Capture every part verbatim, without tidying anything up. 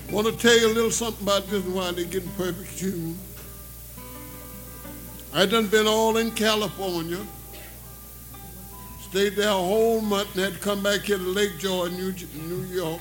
Want to tell you a little something about this and why they're getting perfect tune. I done been all in California. Stayed there a whole month and had to come back here to Lake George, New, New York.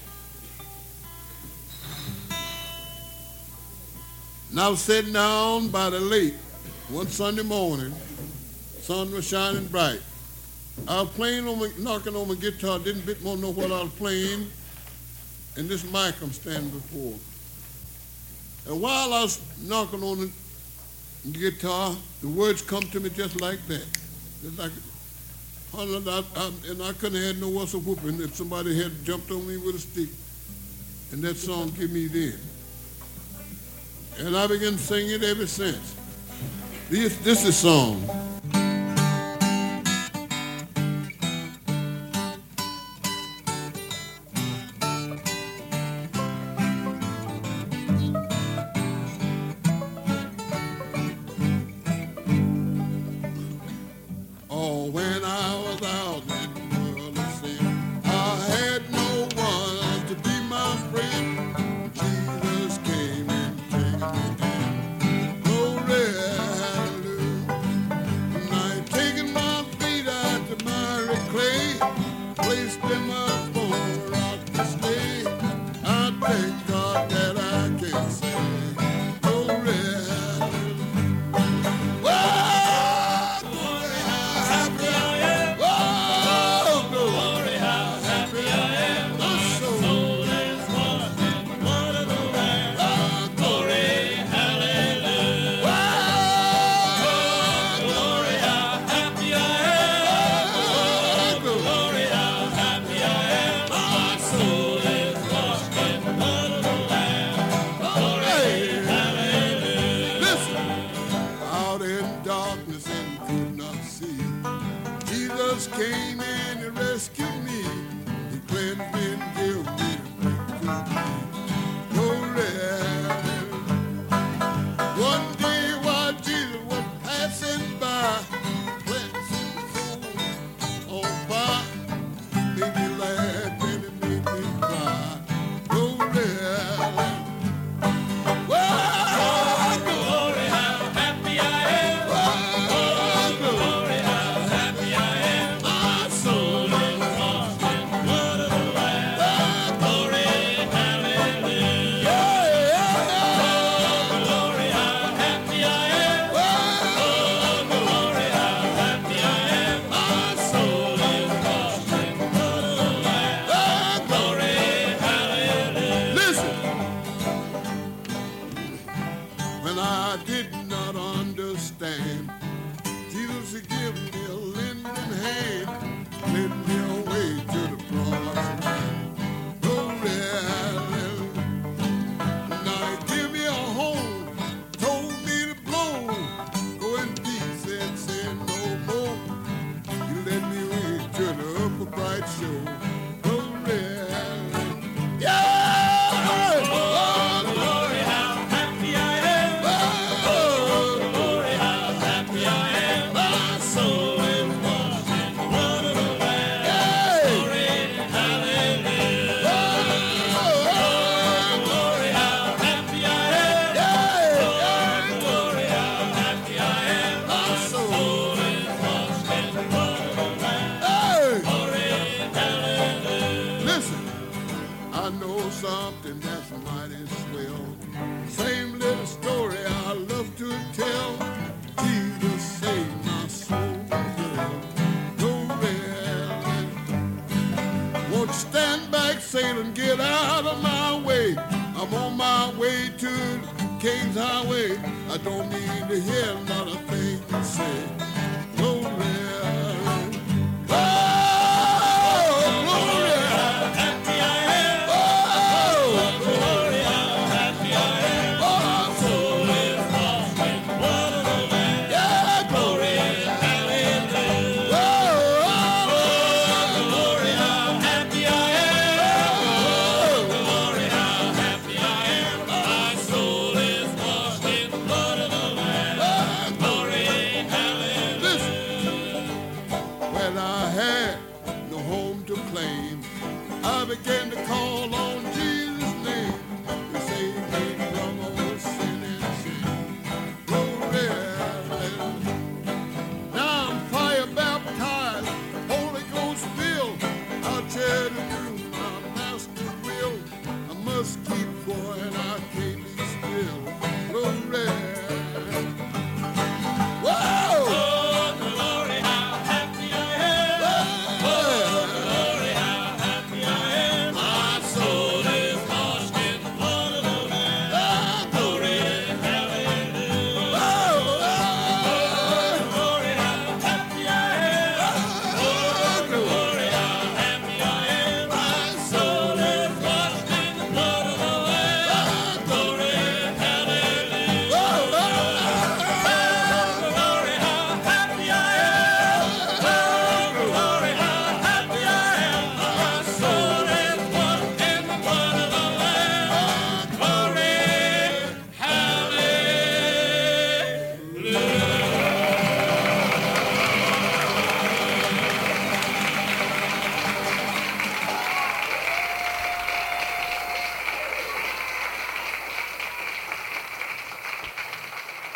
And I was sitting down by the lake one Sunday morning. Sun was shining bright. I was playing on my, knocking on my guitar, didn't bit more know what I was playing, and this mic I'm standing before. And while I was knocking on the guitar, the words come to me just like that. Just like, I, I, and I couldn't have had no worse of whooping if somebody had jumped on me with a stick. And that song give me then. And I began to sing it ever since. This, this is a song.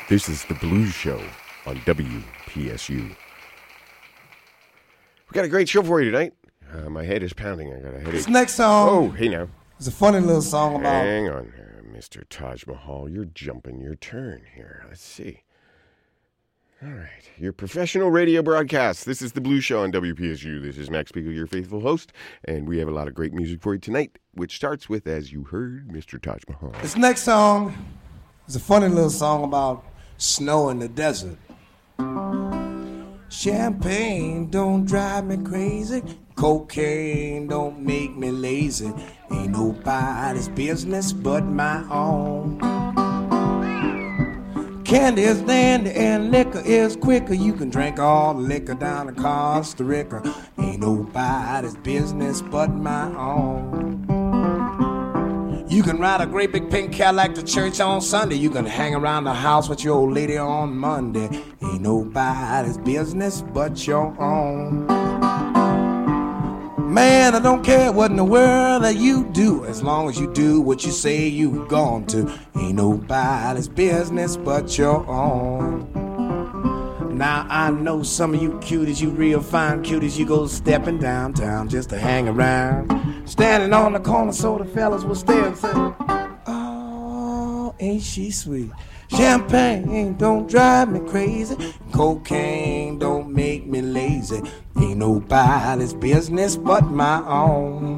This is The Blues Show on W P S U. We got a great show for you tonight. Uh, my head is pounding. I got a headache. This next song. Oh, hey now. It's a funny little song about. Hang on here, Mister Taj Mahal. You're jumping your turn here. Let's see. All right. Your professional radio broadcast. This is The Blues Show on W P S U. This is Max Spiegel, your faithful host, and we have a lot of great music for you tonight, which starts with, as you heard, Mister Taj Mahal. This next song is a funny little song about snow in the desert. Champagne don't drive me crazy. Cocaine don't make me lazy. Ain't nobody's business but my own. Candy is dandy and liquor is quicker. You can drink all the liquor down in Costa Rica. Ain't nobody's business but my own. You can ride a great big pink Cadillac to church on Sunday. You can hang around the house with your old lady on Monday. Ain't nobody's business but your own. Man, I don't care what in the world that you do, as long as you do what you say you gone to. Ain't nobody's business but your own. Now I know some of you cuties, you real fine cuties, you go stepping downtown just to hang around. Standing on the corner so the fellas will stare and say, oh, ain't she sweet. Champagne don't drive me crazy. Cocaine don't make me lazy. Ain't nobody's business but my own.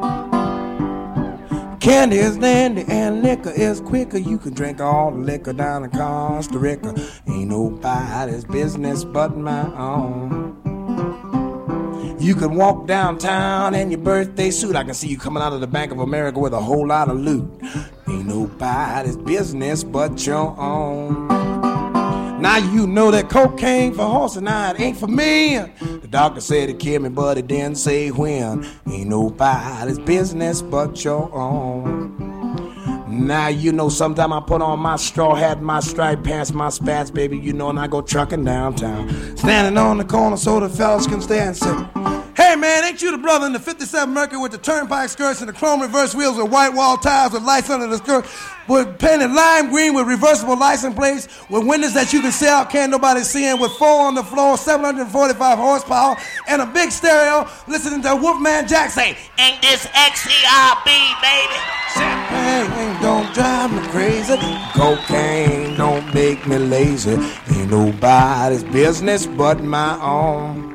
Candy is dandy and liquor is quicker. You can drink all the liquor down in Costa Rica. Ain't nobody's business but my own. You can walk downtown in your birthday suit. I can see you coming out of the Bank of America with a whole lot of loot. Ain't nobody's business but your own. Now you know that cocaine for horses, now it ain't for me. The doctor said it killed me, but it didn't say when. Ain't nobody's business but your own. Now you know sometime I put on my straw hat, my striped pants, my spats, baby, you know, and I go trucking downtown. Standing on the corner so the fellas can stay and say, hey man, ain't you the brother in the fifty-seven Mercury with the turnpike skirts and the chrome reverse wheels with white wall tires with lights under the skirt, with painted lime green with reversible license plates, with windows that you can see out, can't nobody see in, with four on the floor, seven hundred forty-five horsepower, and a big stereo, listening to Wolfman Jack say, ain't this X C R B, baby? Champagne don't drive me crazy. Cocaine don't make me lazy. Ain't nobody's business but my own.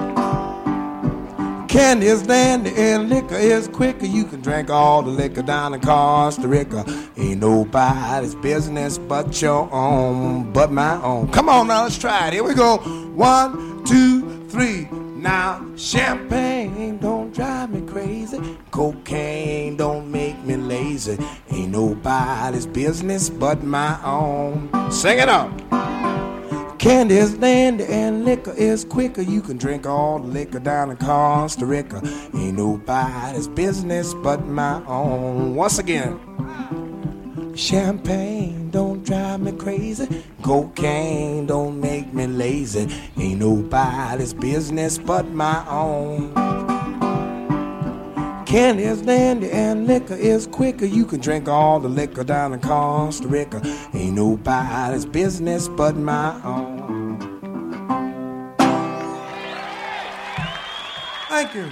Candy is dandy and liquor is quicker. You can drink all the liquor down in Costa Rica. Ain't nobody's business but your own, but my own. Come on now, let's try it. Here we go. One, two, three. Now, champagne don't drive me crazy. Cocaine don't make me lazy. Ain't nobody's business but my own. Sing it up. Candy is dandy and liquor is quicker. You can drink all the liquor down in Costa Rica. Ain't nobody's business but my own. Once again. Champagne don't drive me crazy. Cocaine don't make me lazy. Ain't nobody's business but my own. Candy is dandy and liquor is quicker. You can drink all the liquor down in Costa Rica. Ain't nobody's business but my own. Thank you.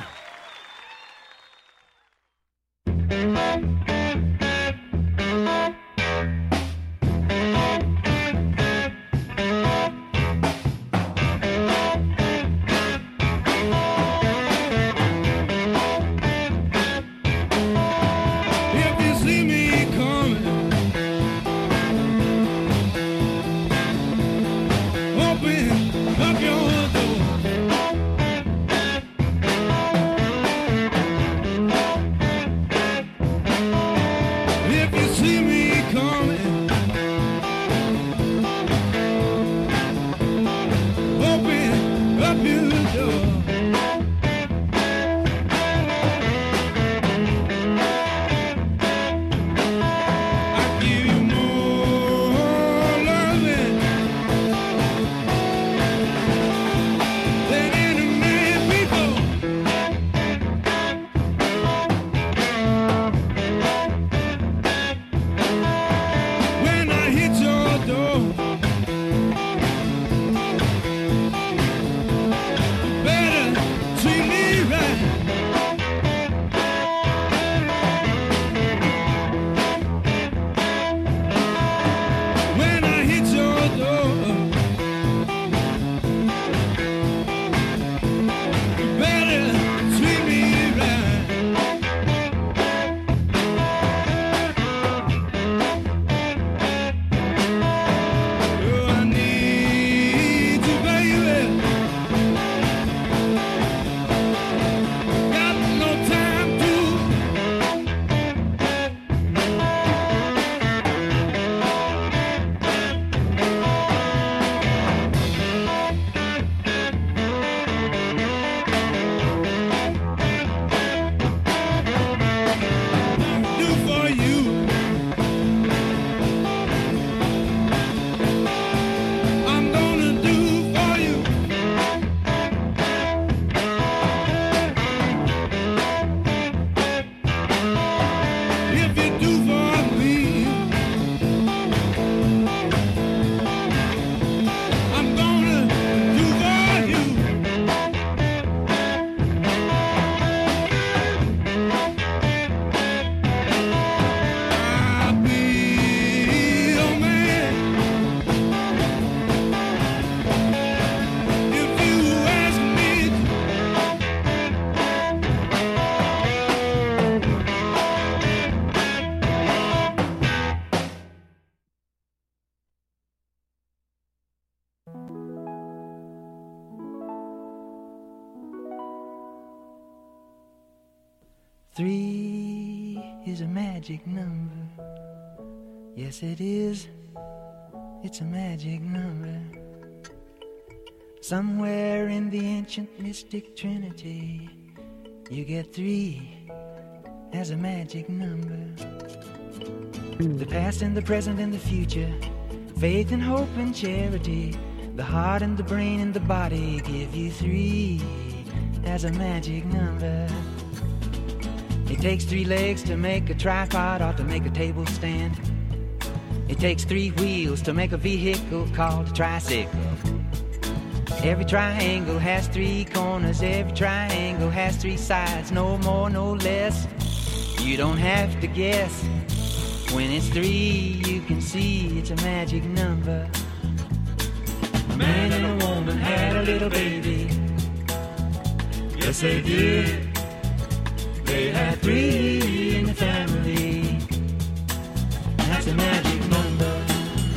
Open up your door. Three is a magic number. Yes, it is. It's a magic number. Somewhere in the ancient mystic trinity, you get three as a magic number. The past and the present and the future, faith and hope and charity, the heart and the brain and the body give you three as a magic number. It takes three legs to make a tripod or to make a table stand. It takes three wheels to make a vehicle called a tricycle. Every triangle has three corners, every triangle has three sides, no more, no less. You don't have to guess. When it's three, you can see it's a magic number. A man and a woman had a little baby. Yes, they did. They had three in the family. That's a magic number.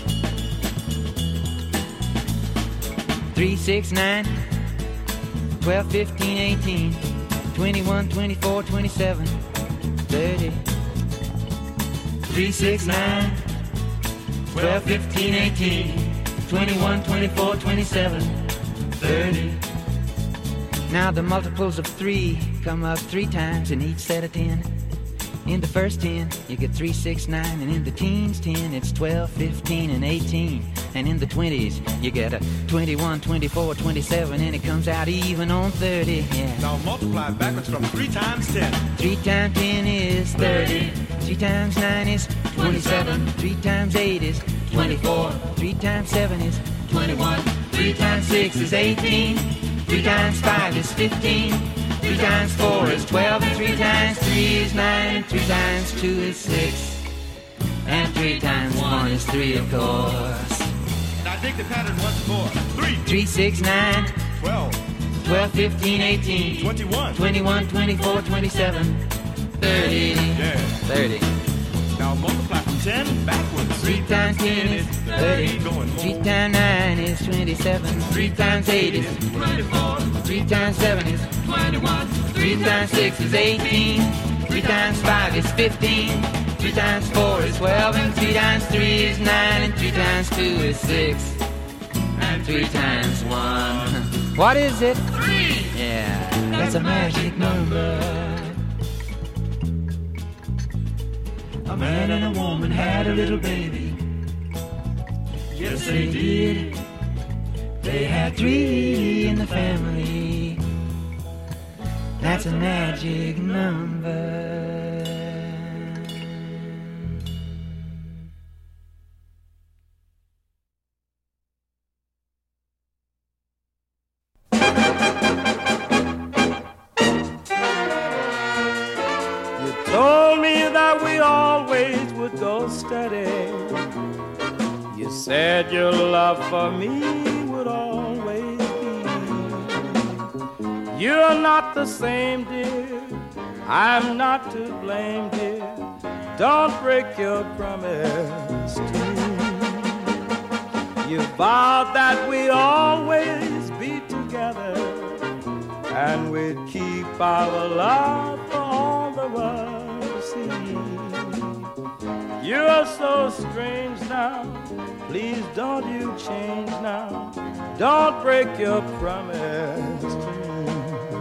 Three, six, nine, twelve, fifteen, eighteen, twenty-one, twenty-four, twenty-seven, thirty. Three, six, nine, twelve, fifteen, eighteen, twenty-one, twenty-four, twenty-seven, thirty. Now the multiples of three come up three times in each set of ten. In the first ten, you get three, six, nine, and in the teens ten, it's twelve, fifteen, and eighteen. And in the twenties, you get a twenty-one, twenty-four, twenty-seven, and it comes out even on thirty, yeah. Now multiply backwards from three times ten. Three times ten is thirty. Three times nine is twenty-seven. Three times eight is twenty-four. Three times seven is twenty-one. Three times six is eighteen. Three times five is fifteen. Three times four is twelve. And three times three is nine. And three times two is six. And three times one is three, of course. Now dig the pattern once more. Three. Three, six, nine. Twelve. Twelve, fifteen, eighteen. Twenty-one. Twenty-one, twenty-four, twenty-seven. Thirty. Yeah. Thirty. Now multiply from ten backwards. Three times ten is thirty. Three times nine is twenty-seven. Three times eight is twenty-four. Three times seven is twenty-one. Three times six is eighteen. Three times five is fifteen. Three times four is twelve. And three times three is nine. And three times two is six. And three times one. What is it? Three. Yeah, that's a magic number. A man and a woman had a little baby. Yes, they did. They had three in the family. That's a magic number. Told me that we always would go steady. You said your love for me would always be. You're not the same, dear. I'm not to blame, dear. Don't break your promise to me. You vowed that we always be together, and we'd keep our love for all the world to see. You're so strange now, please don't you change now. Don't break your promise to me.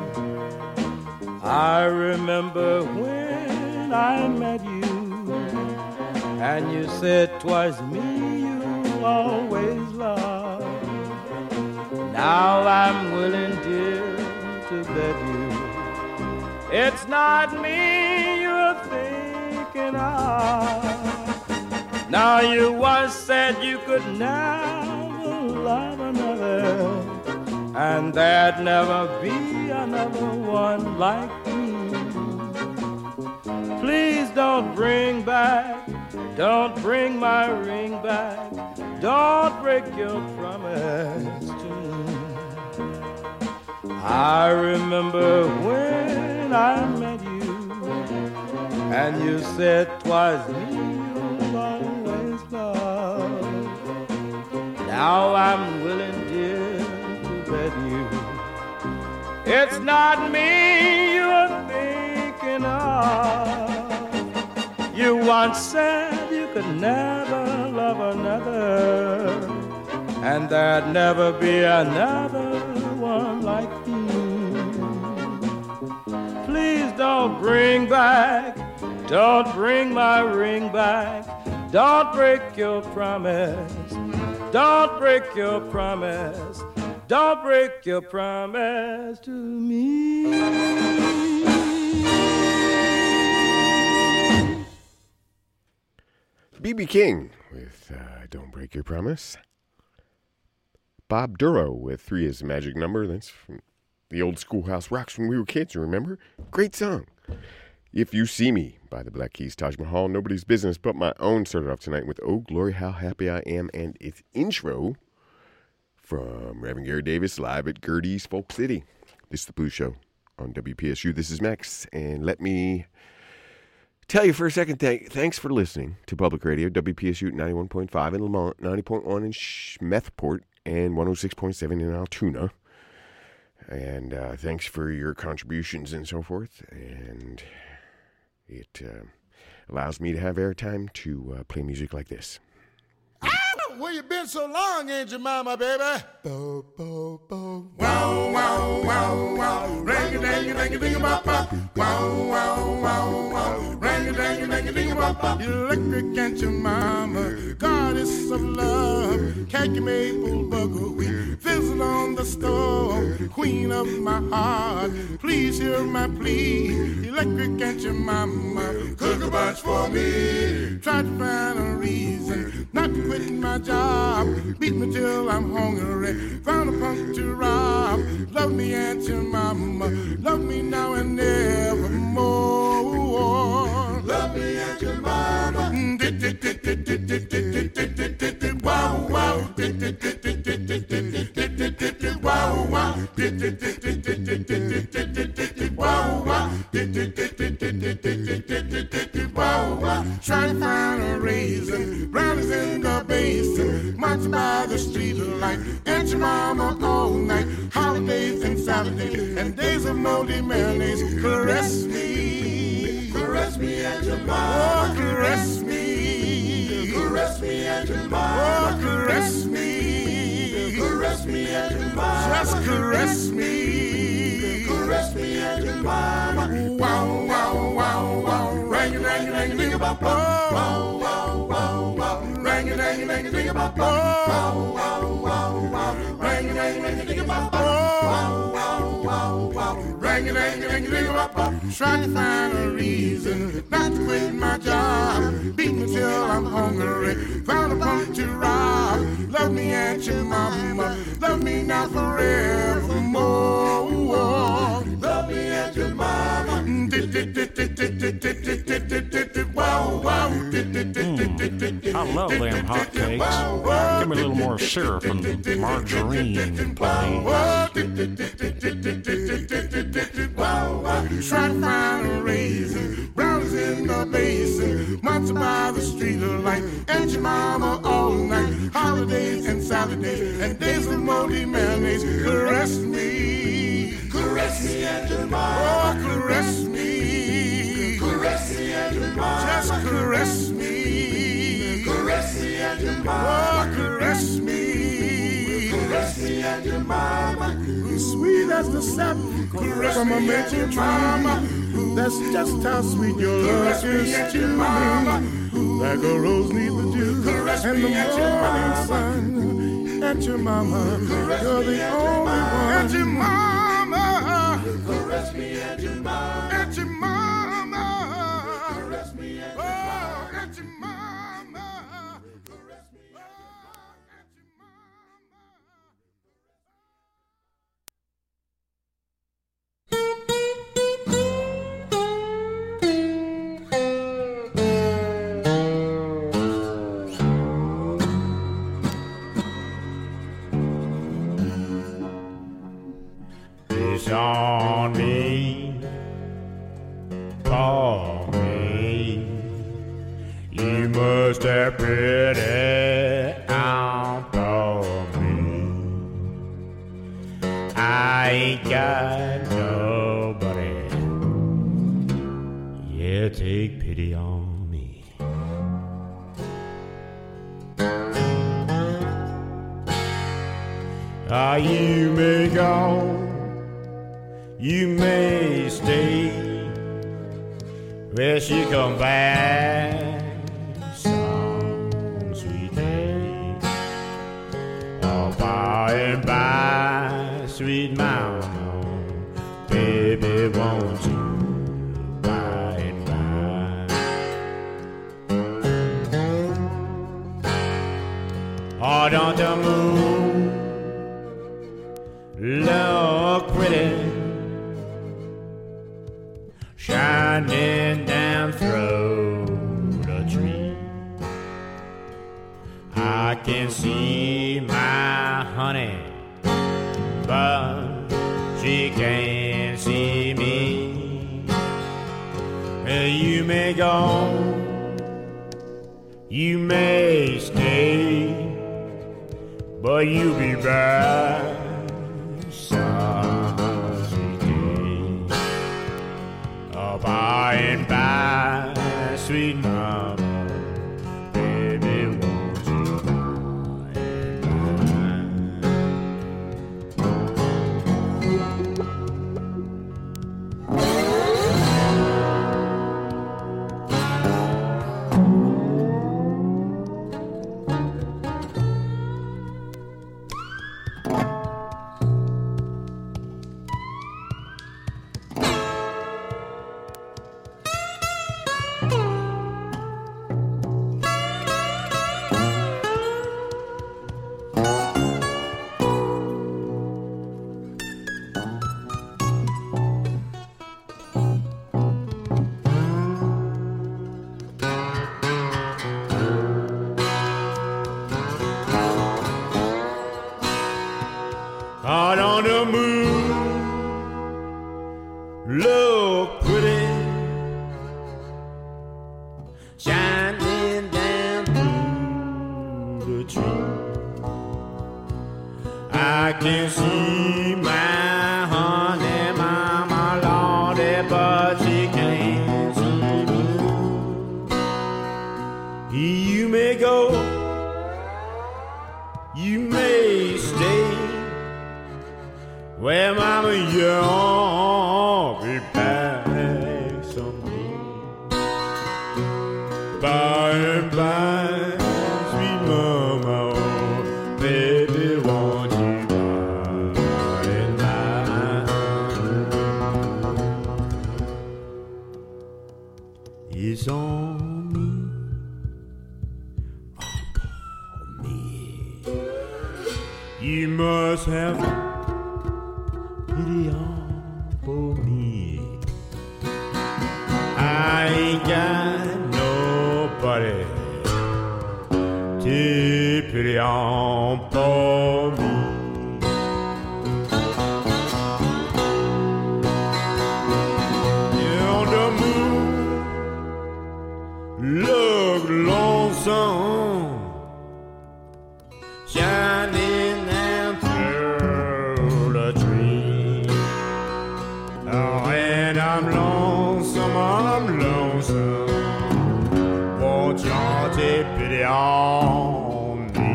I remember when I met you, and you said 'twas me you always loved. Now I'm willing, dear, to bet you it's not me you're thinking of. Now you once said you could never love another, and there'd never be another one like me. Please don't bring back, don't bring my ring back, don't break your promise to me. I remember when I met you, and you said 'twas me you always loved. Now I'm willing, dear, to bet you it's not me you're thinking of. You once said you could never love another, and there'd never be another one like you. Please don't bring back, don't bring my ring back. Don't break your promise, don't break your promise, don't break your promise to me. B B King with uh, Don't Break Your Promise. Bob Duro with Three is the Magic Number. That's from the old Schoolhouse Rocks when we were kids, remember? Great song. If You See Me by the Black Keys, Taj Mahal, Nobody's Business But My Own, started off tonight with Oh Glory How Happy I Am, and its intro from Reverend Gary Davis live at Gertie's Folk City. This is The Blues Show on W P S U. This is Max, and let me tell you for a second, th- thanks for listening to Public Radio, W P S U ninety-one point five in Lamont, ninety point one in Smethport, and one oh six point seven in Altoona. And uh, thanks for your contributions and so forth. And it uh, allows me to have airtime to uh, play music like this. Ah, where you been so long, ain't you, mama, baby? Bo, bo, bo. Wow, wow, wow, wow. Ring-a-ding-a-ding-a-ding-a-bop-bop. Wow, wow, wow, wow. Ring-a-ding-a-ding-a-ding-a-bop-bop. Electric ain't your mama, goddess of love. Khaki maple buckwheat, fizzle on the stove. Queen of my heart, please hear my plea. Electric ain't your mama, cook a bunch for me. Try to find a reason not to quit my job. Beat me till I'm hungry. Found a punk to rob. Love me, Aunt your mama. Love me now and nevermore. Love me, Aunt your mama. Wow, wow. Wow, wow. Wow, wow. Wow, wow. Try to find a reason. Brownies in the basin. March by the street light. Aunt your mama all night. Holidays and Saturdays and days of moldy mayonnaise. Caress me. Caress me, Aunt your mama. Oh, caress me. Caress me, Aunt your mama. Oh, caress me. Caress me, Aunt your mama. Just caress me. Caress me, Aunt your mama. Wow, wow, wow, wow. Rang a dang a dang a ding a bop bop. Wow, wow, wow, wow. Rang a dang a dang a ding a bop bop. Wow, wow, wow, wow. Rang a dang a dang a ding a bop bop. Wow, wow, wow, wow. Rang a dang a dang a ding a bop bop. Trying to find a reason not to quit my job. Beat me till I'm hungry. Found a punk to rob. Love me, Aunt your mama. Love me now forevermore. Love me, Aunt your mama. Wow, wow. Mm, I love them hotcakes. Give me a little more syrup and margarine, please. Try to find a raisin, brownies in the basin, months by the street of light, and your mama all night, holidays and Saturdays, and days of moldy mayonnaise. Caress me, caress me, and your mama. Oh, caress me, caress me, and your mama. Just caress me, caress me, and your mama. Oh, caress me, caress me, and your mama. Sweet as the sap from a magic mama. That's just how sweet your love is to me. Like a rose needs the dew and the morning sun. At your mama, you're the only one. At your mama, caress me, at your mama. At your mama, caress me, at your mama. At your mama, caress me, at your It's on me, call me. You must have pity on me. I ain't got nobody. Yeah, take pity on me. Ah, you may go, you may stay. Will she come back some sweet day? Oh, by and by, sweet mama, baby, won't you? By and by. Oh, don't the moon look pretty? Shining down through the tree, I can see my honey, but she can't see me. You may go, you may stay, but you'll be back by and by, sweet mama, baby, won't you by and out on the moon, look pretty, shining down through the tree. I can see my honey, mama, lordy, but she can't see me. You may go, you may stay. Well, mama, you'll be back someday. By and by, sweet mama, baby, won't you by and by? It's on me, upon me. You must have pity on for me. I ain't got nobody to pity on for me. Yeah, on the moon, look lonesome, shining down through the tree. Oh, and I'm lonesome, I'm lonesome. Won't y'all take pity on me?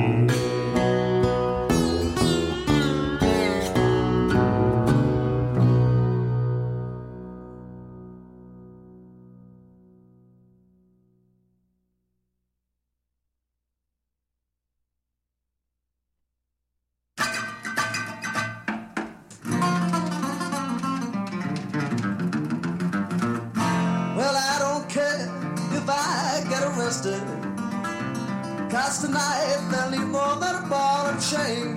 Well, I don't care if I get arrested, 'cause tonight they'll need more than a ball and chain.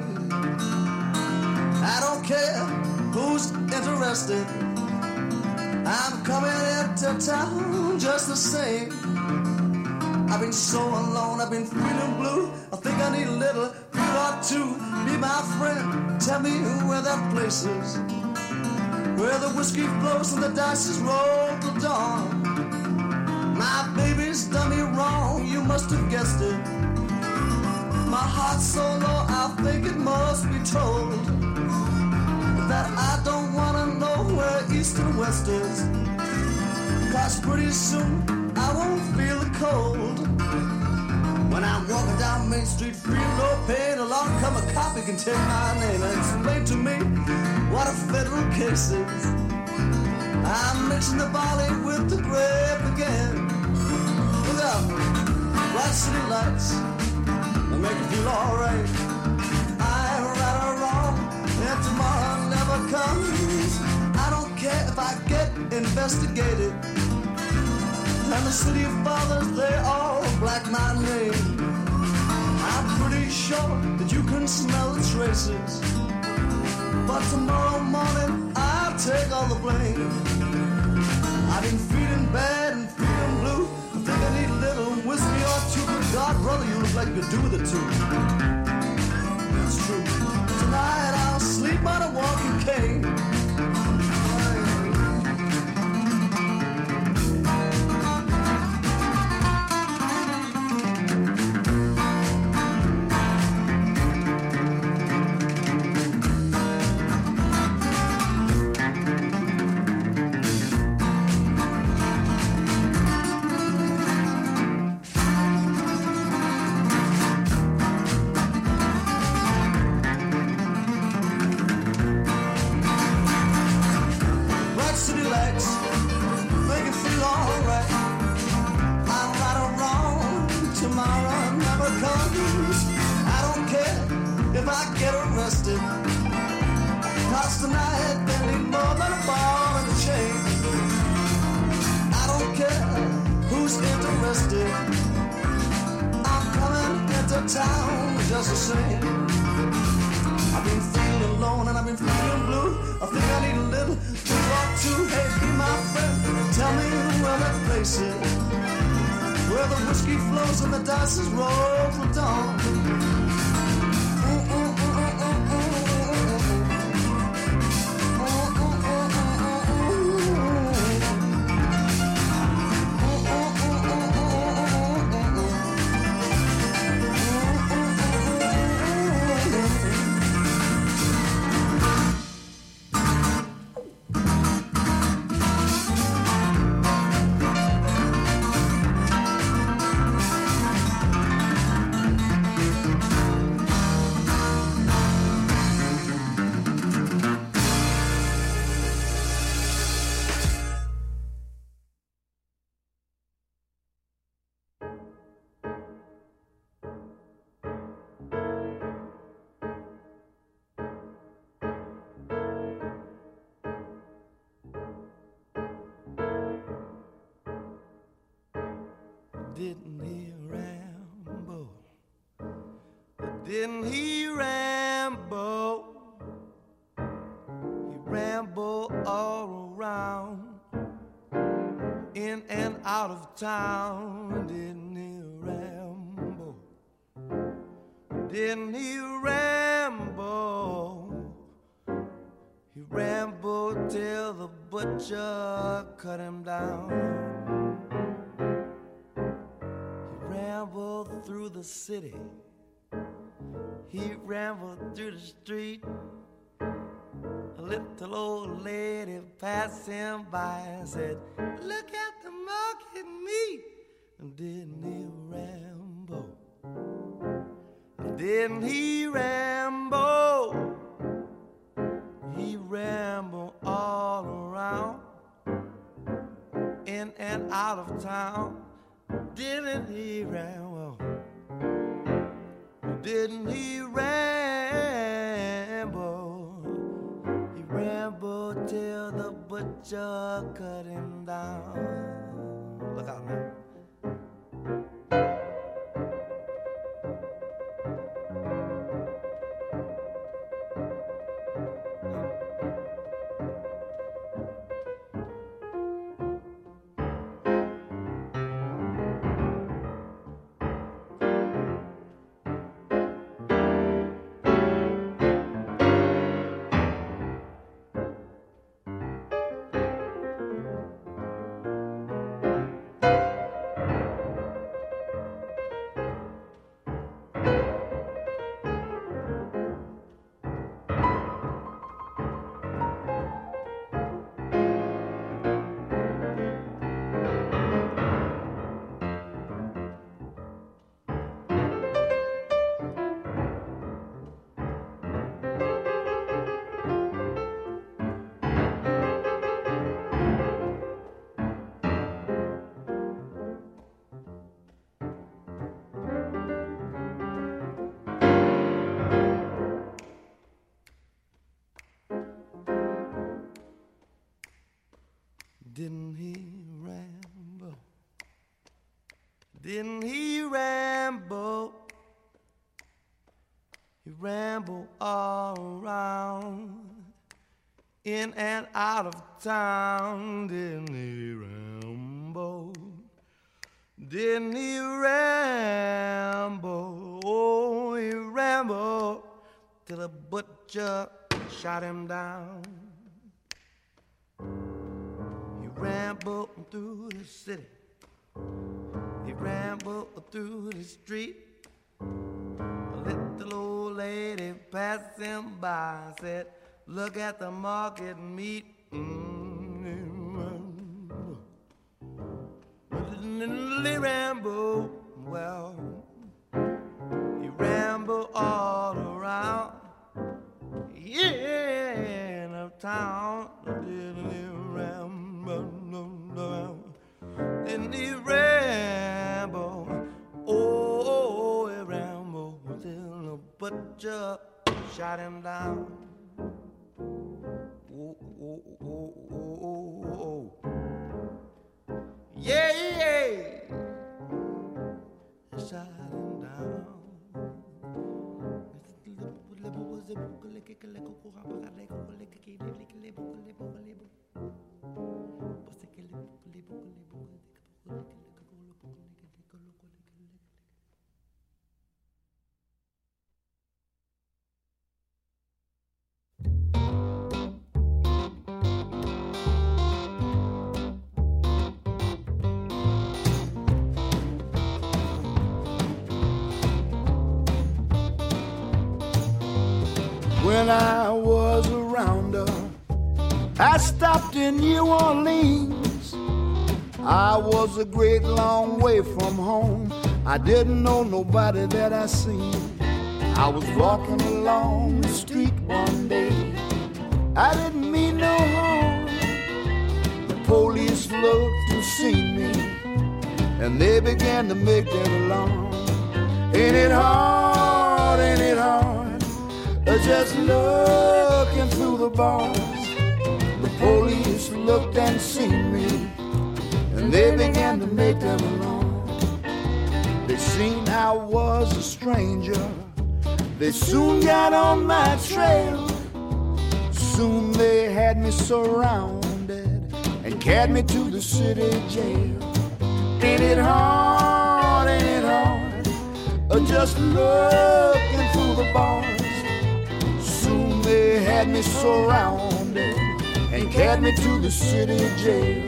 I don't care who's interested, I'm coming into town just the same. I've been so alone, I've been feeling blue. I think I need a little girl or two. Be my friend, tell me where that place is, where the whiskey flows and the dice is rolled till dawn. My baby's done me wrong, you must have guessed it. My heart's so low, I think it must be told that I don't wanna know where east and west is, 'cause pretty soon I won't feel the cold. When I'm walking down Main Street, feel no pain along How come a copy can take my name and explain to me what a federal case is? I'm mixing the barley with the grape again. Look out, bright city lights, they make you feel alright. I right or wrong, and tomorrow never comes. I don't care if I get investigated, and the city fathers, they all black my name. I'm pretty sure that you can smell the traces, but tomorrow morning I'll take all the blame. I've been feeling bad and feeling blue. I think I need a little whiskey or two, but God, brother, you look like you could do with it too. That's true. Tonight I'll sleep on a walking cane. Didn't he ramble? Didn't he ramble? He rambled all around, in and out of town. Didn't he ramble? Didn't he ramble? He rambled till the butcher cut him down. Rambled through the city, he rambled through the street. A little old lady passed him by and said, "Look at the market meat." Didn't he ramble? Didn't he ramble? He rambled all around, in and out of town. Didn't he ramble? Didn't he ramble? He rambled till the butcher cut him down. Look out now. Didn't he ramble? Didn't he ramble? He rambled all around, in and out of town. Didn't he ramble? Didn't he ramble? Oh, he rambled till a butcher shot him down. He rambled through the city. He rambled through the street. A little old lady passed him by, said, "Look at the market meat." Mm-hmm. He rambled, well, he rambled all around, yeah, in the town. Didn't he ramble? Didn't he ramble? Oh, he rambled till the butcher shot him down. Oh, oh, oh, oh, oh, oh. Yeah, yeah. Shot him down. When I was a rounder, I stopped in New Orleans. I was a great long way from home. I didn't know nobody that I seen. I was walking along the street one day. I didn't mean no harm. The police looked and seen me, and they began to make their alarm. Ain't it hard, ain't it hard, just looking through the bars. The police looked and seen me, and they began to make them alarm. They seen I was a stranger. They soon got on my trail. Soon they had me surrounded and carried me to the city jail. Ain't it hard, ain't it hard, just looking through the bars. Soon they had me surrounded and carried me to the city jail.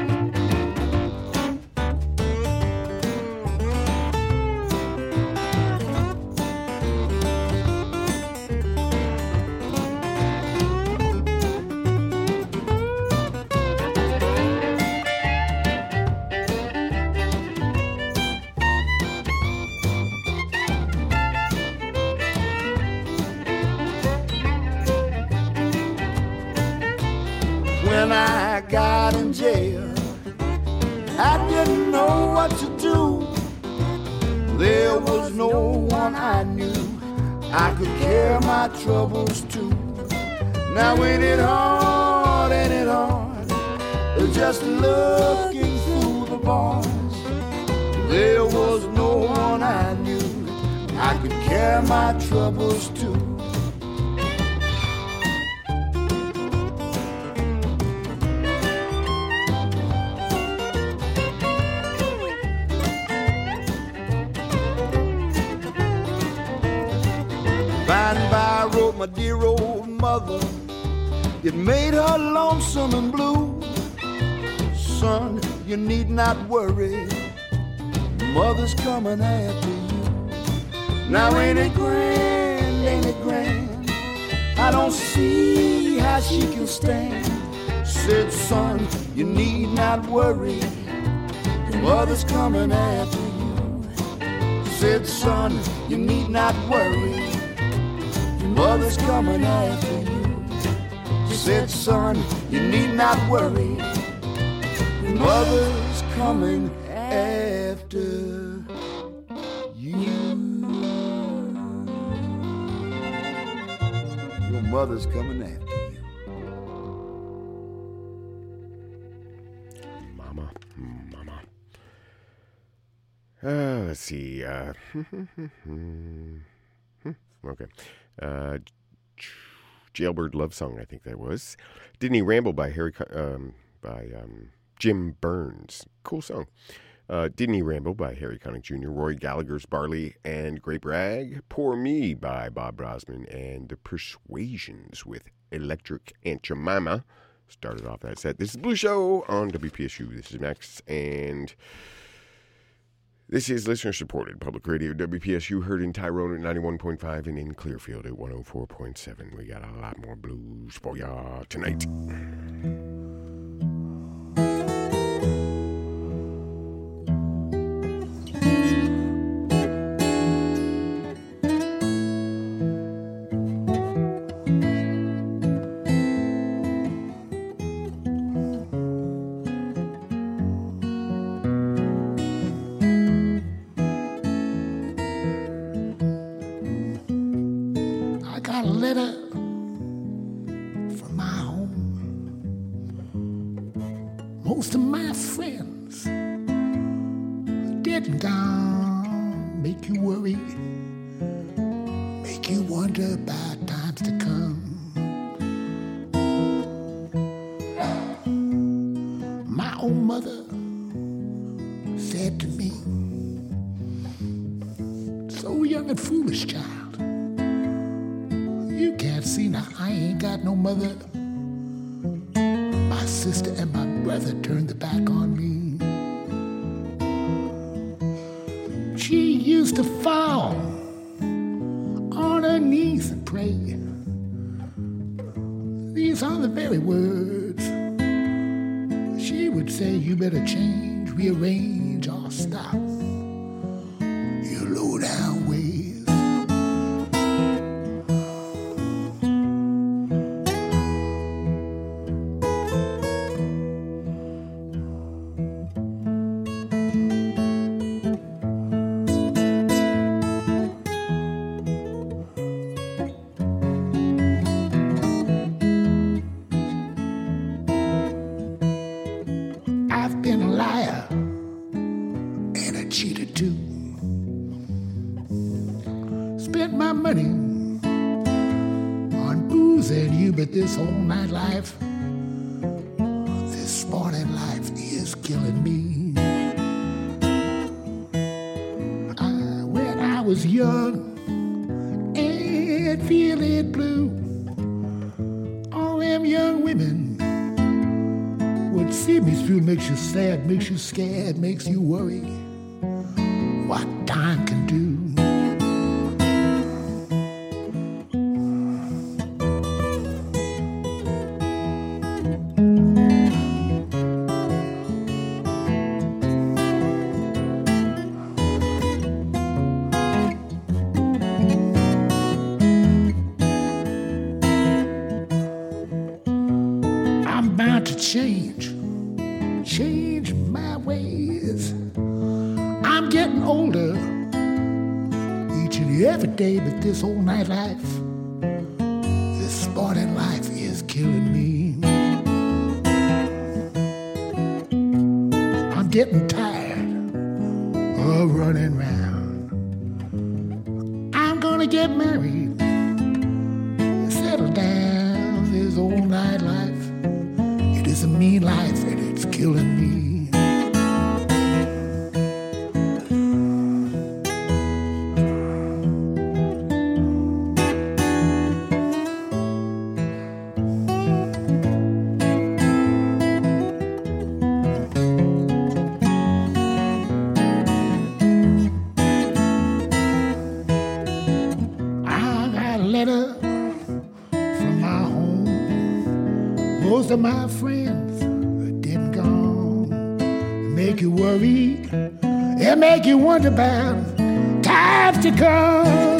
When I got in jail, I didn't know what to do. There was no one I knew I could carry my troubles to. Now ain't it hard, ain't it hard, just looking through the bars. There was no one I knew I could carry my troubles to. By and by I wrote my dear old mother. It made her lonesome and blue. Son, you need not worry, mother's coming after you. Now ain't it grand, ain't it grand, I don't see how she can stand. Said, son, you need not worry, mother's coming after you. Said, son, you need not worry, mother's coming after you. Said, son, you need not worry, mother's coming after you. Your mother's coming after you. let's see. Uh, okay. Uh, Jailbird Love Song, I think that was. Didn't He Ramble by Harry um, by um, Jim Burns. Cool song. Uh, Didn't He Ramble by Harry Connick Junior Roy Gallagher's Barley and Grape Rag. Poor Me by Bob Brosman. And The Persuasions with Electric Aunt Jemima started off that set. This is Blue Show on W P S U. This is Max, and this is listener-supported public radio. W P S U, heard in Tyrone at ninety-one point five and in Clearfield at one oh four point seven. We got a lot more blues for ya tonight. Most of my friends didn't come, make you worry, make you wonder about times to come. My own mother said to me, so young and foolish, child, you can't see now I ain't got no mother. My sister and my brother turned their back on me. She used to fall on her knees and pray. These are the very words she would say: you better change, rearrange, or stop your low down ways. This whole night life, this sporting life is killing me. I, when I was young and feeling blue, all them young women would see me through. Makes you sad, makes you scared, makes you worry what time can do. Change, change my ways. I'm getting older each and every day, but this whole night life, this sporting life is killing me. I'm getting tired of running round. I'm gonna get married, settle down. This whole night life, it's a mean life and it's killing me. I got a letter from my home. Most of my friends didn't come. Make you worry and make you wonder about times to come.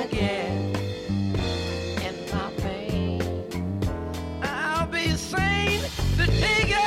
again. In my pain, I'll be sane to take it.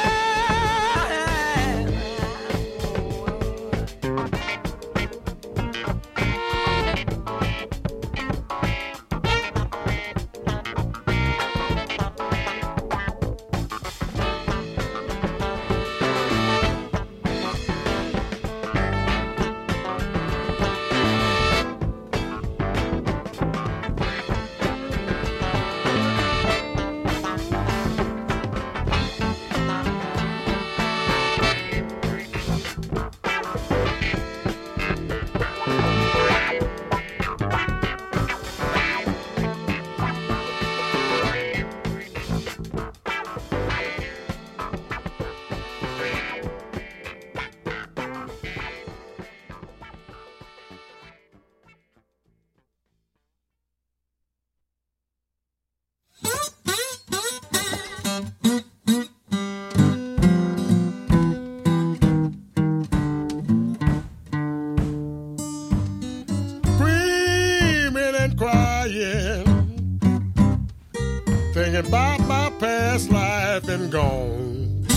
Screaming and crying, thinking about my past life and gone.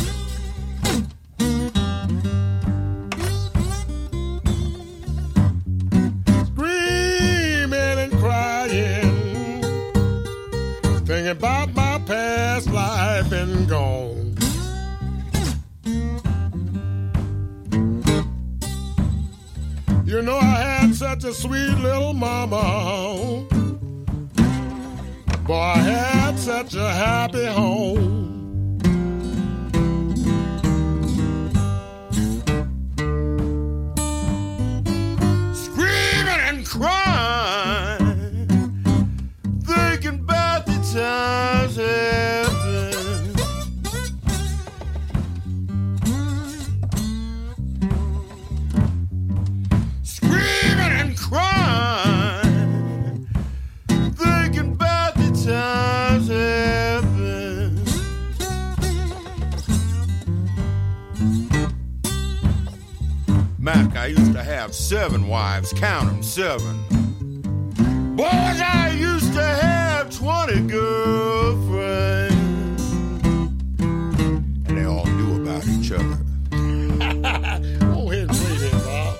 Screaming and crying, thinking about my past life and gone. You know I had such a sweet little mama. Boy, I had such a happy home. Screaming and crying, thinking about the times that been. Screaming and crying, thinking about the times that been. Mac, I used to have seven wives, count 'em, seven. Boys, I used to have twenty girlfriends, and they all knew about each other. Go ahead and play that, Bob.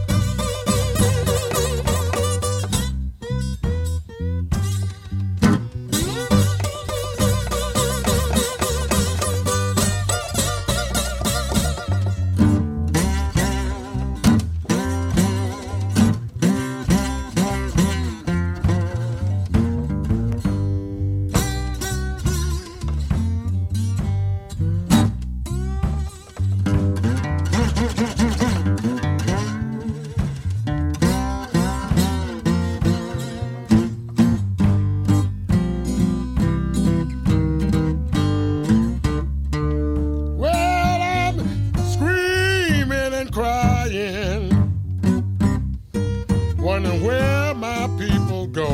Well, I'm screaming and crying, wondering where my people go.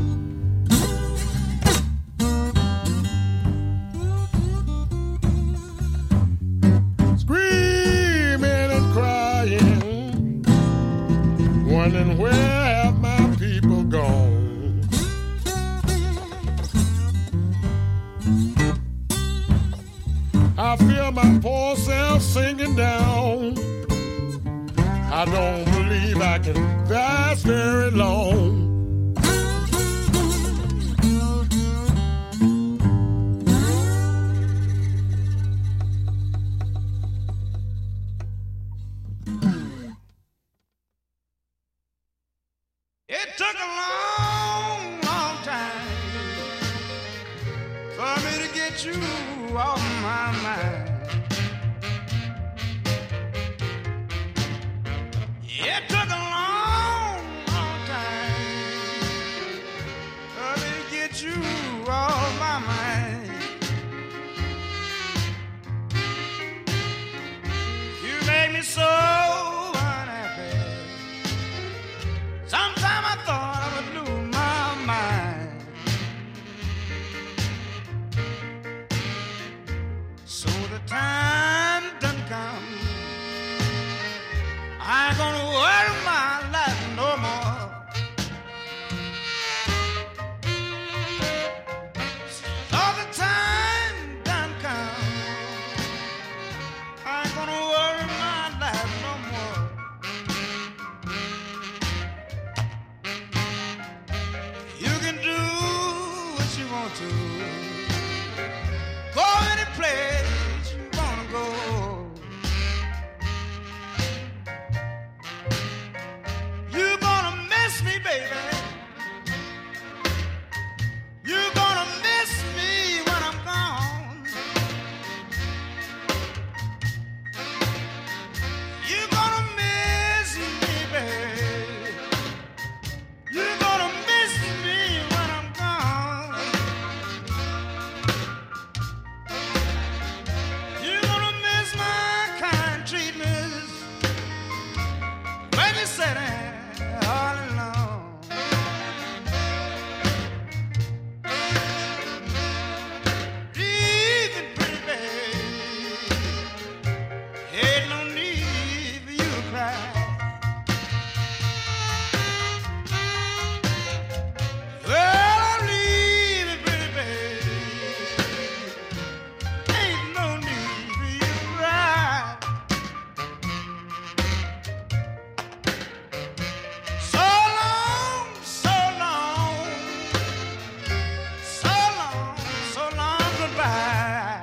Screaming and crying, wondering where have my people gone. I feel my poor self sinking down. I don't believe I can last very long. It took a long, long time for me to get you off my mind. It took a long, long time for me to get you off my mind. You made me so unhappy. Sometime I thought I would lose my mind. So the time done come. I ain't gonna worry my life no more. want to go any place you wanna go. You gonna miss me, baby. You gonna miss me when I'm gone. You gonna miss me, baby. You gonna miss me when I'm gone. You gonna miss my kind treatment when you sit all alone. Breathing pretty, baby. Ain't no need for you to cry. Well, I'm leaving, pretty baby. Ain't no need for you to cry. So long, so long, so long, so long goodbye.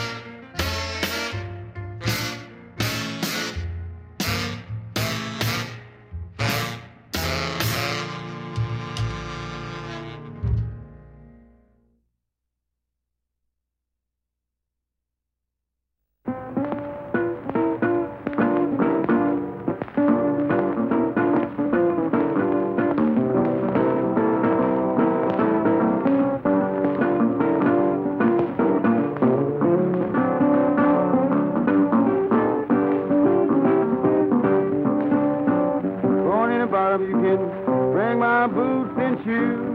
Born in the bottom, you can bring my boots and shoes.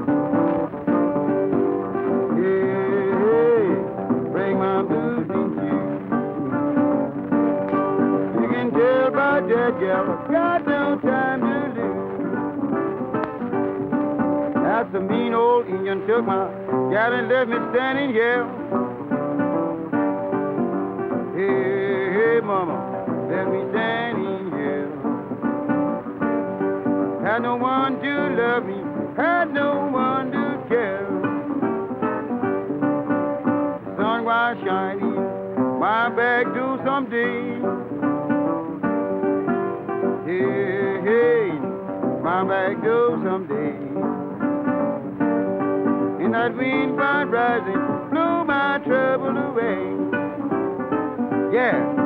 Yeah, hey, bring my boots and shoes. You can tell by that gal, I got no time to lose. That's a mean old Indian took my gal and left me standing here. Hey, hey, mama, left me standing here. Had no one to love me, had no one to care. The sun was shining, my back do someday. Hey, hey, my back do someday. And that wind was rising, blew my trouble away. Yeah.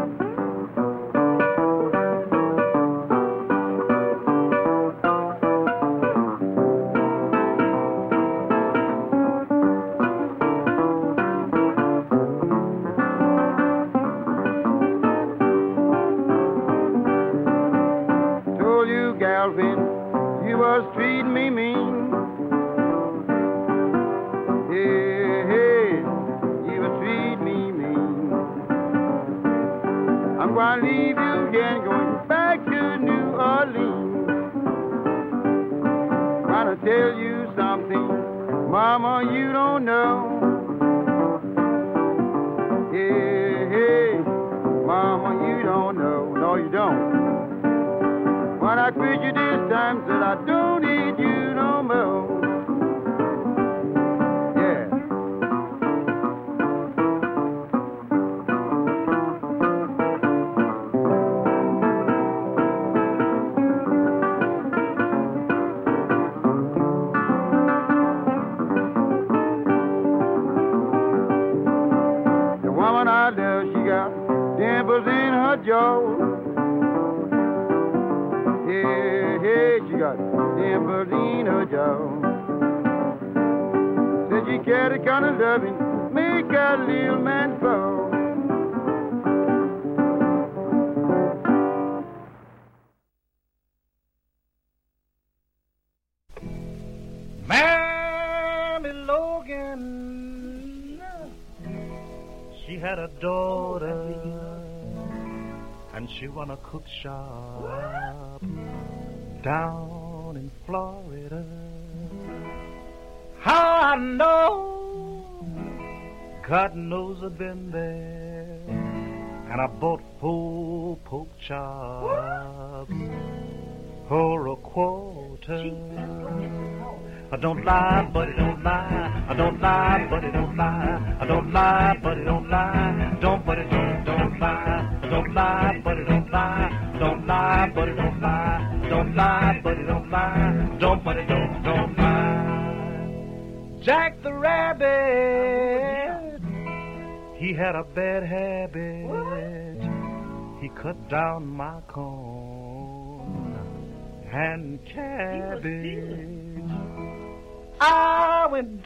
Told you, Galvin, you was treating me mean. Hey, hey, you was treating me mean. I'm gonna leave you again, going back to New Orleans. Gonna tell you something, Mama, you don't know. Hey, hey, Mama, you don't know. No, you don't. When I quit you this time, said I don't need you no more. Yeah. The woman I love, she got dimples in her jaw. Hey, hey, she got dimples in her jaw. Said she got the kind of loving make a little man fall. Mammy Logan, she had a daughter, and she run a cook shop down in Florida. How I know? God knows I've been there, and I bought four pork chops for a quarter. I don't lie, but it don't lie. I don't lie, but it don't lie. I don't lie, but it don't lie. Don't, but it don't, don't lie. I don't lie, but it don't lie. Don't lie, but it don't lie. Don't lie, but it don't lie. Don't, but it don't, don't lie. Jack the Rabbit, he had a bad habit. He cut down my corn and cabbage. I went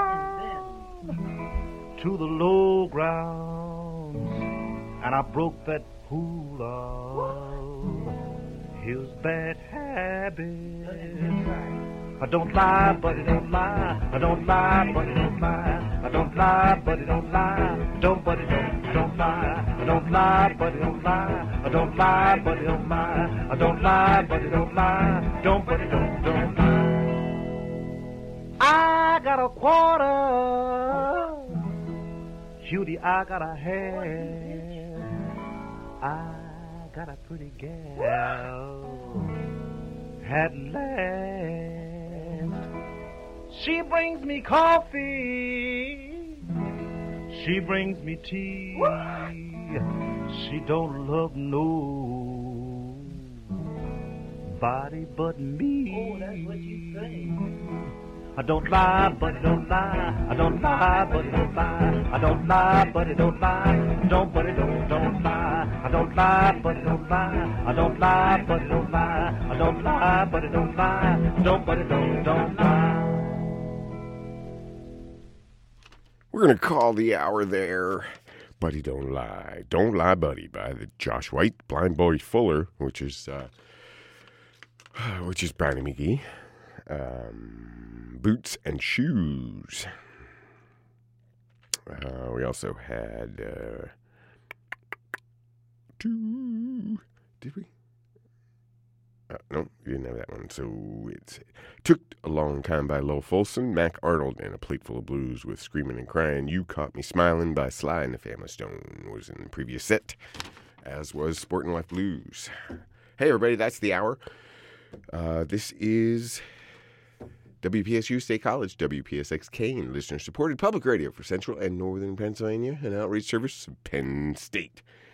down to the low grounds and I broke that hula, his bad habit. I don't lie, but it don't lie. I don't lie, but it don't lie. I don't lie, but it don't lie. Don't, but it don't, don't lie. I don't lie, but it don't lie. I don't lie, but it don't lie. I don't lie, but it don't lie. Don't, but it don't, don't lie. I got a quarter, Judy, I got a hair. I got a pretty gal at last. She brings me coffee, she brings me tea. She don't love nobody but me. Oh, that's what you say. I don't lie, but it don't lie. I don't lie, but it don't lie. I don't lie, but it don't lie. Don't, but it don't, don't lie. I don't lie, but it don't lie. I don't lie, but it don't lie. I don't lie, but it don't lie. Don't, but it don't, don't lie. We're going to call the hour there. Buddy Don't Lie. Don't Lie, Buddy by the Josh White, Blind Boy Fuller, which is, uh, which is Brownie McGee. Um, Boots and Shoes. Uh, we also had uh, two. Did we? Uh, no, we didn't have that one. So it's Took a Long Time by Lowell Fulson, Mac Arnold, and A Plateful of Blues with Screaming and Crying. You Caught Me Smiling by Sly and the Family Stone was in the previous set, as was Sportin' Life Blues. Hey, everybody, that's the hour. Uh, this is W P S U State College, W P S X Kane, listener-supported public radio for Central and Northern Pennsylvania, an outreach service of Penn State.